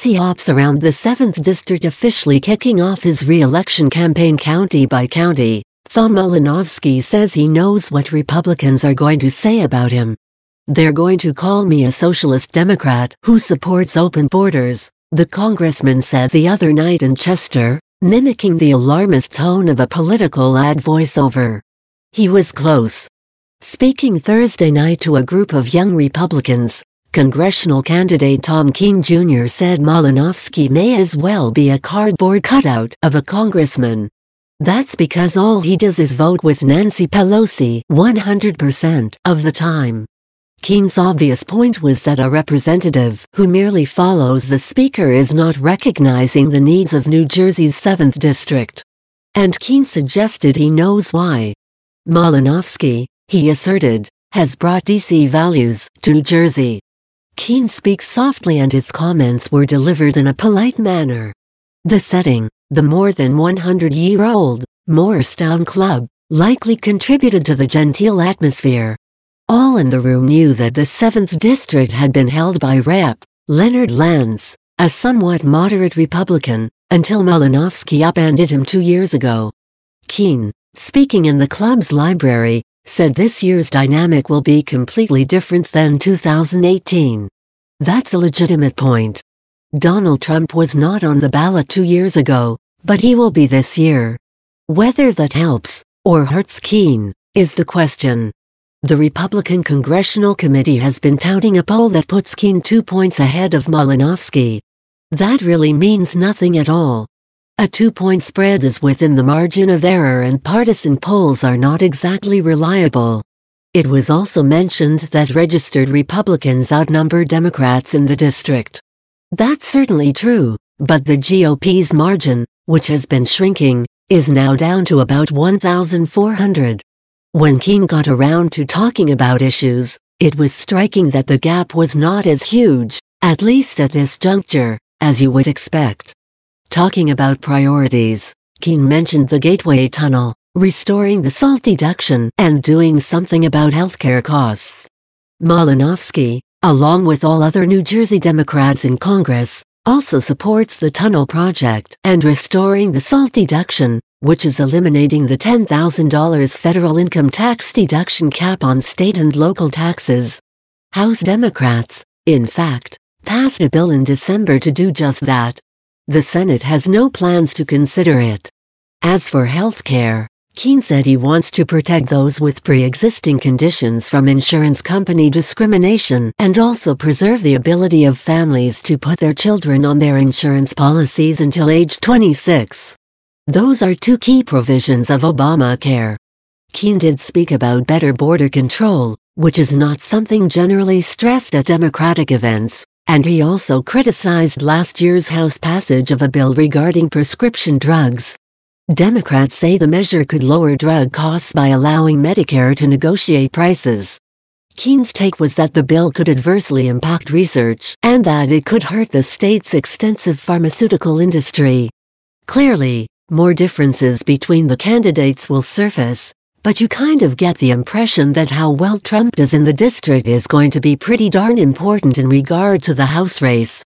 he hops around the 7th District, officially kicking off his re-election campaign county by county. Tom Malinowski says he knows what Republicans are going to say about him. "They're going to call me a socialist Democrat who supports open borders," the congressman said the other night in Chester, mimicking the alarmist tone of a political ad voiceover. He was close. Speaking Thursday night to a group of young Republicans, congressional candidate Tom Kean Jr. said Malinowski may as well be a cardboard cutout of a congressman. "That's because all he does is vote with Nancy Pelosi 100% of the time." Kean's obvious point was that a representative who merely follows the speaker is not recognizing the needs of New Jersey's 7th District. And Kean suggested he knows why. Malinowski, he asserted, has brought D.C. values to New Jersey. Kean speaks softly and his comments were delivered in a polite manner. The setting, the more than 100-year-old Morristown Club, likely contributed to the genteel atmosphere. All in the room knew that the 7th District had been held by Rep. Leonard Lance, a somewhat moderate Republican, until Malinowski upended him 2 years ago. Kean, speaking in the club's library, said this year's dynamic will be completely different than 2018. That's a legitimate point. Donald Trump was not on the ballot 2 years ago, but he will be this year. Whether that helps or hurts Kean is the question. The Republican Congressional Committee has been touting a poll that puts Kean 2 points ahead of Malinowski. That really means nothing at all. A 2-point spread is within the margin of error and partisan polls are not exactly reliable. It was also mentioned that registered Republicans outnumber Democrats in the district. That's certainly true, but the GOP's margin, which has been shrinking, is now down to about 1,400. When Kean got around to talking about issues, it was striking that the gap was not as huge, at least at this juncture, as you would expect. Talking about priorities, Kean mentioned the Gateway Tunnel, restoring the SALT deduction, and doing something about healthcare costs. Malinowski, along with all other New Jersey Democrats in Congress, also supports the tunnel project and restoring the SALT deduction, which is eliminating the $10,000 federal income tax deduction cap on state and local taxes. House Democrats, in fact, passed a bill in December to do just that. The Senate has no plans to consider it. As for health care, Kean said he wants to protect those with pre-existing conditions from insurance company discrimination and also preserve the ability of families to put their children on their insurance policies until age 26. Those are 2 key provisions of Obamacare. Kean did speak about better border control, which is not something generally stressed at Democratic events, and he also criticized last year's House passage of a bill regarding prescription drugs. Democrats say the measure could lower drug costs by allowing Medicare to negotiate prices. Kean's take was that the bill could adversely impact research and that it could hurt the state's extensive pharmaceutical industry. Clearly, more differences between the candidates will surface, but you kind of get the impression that how well Trump does in the district is going to be pretty darn important in regard to the House race.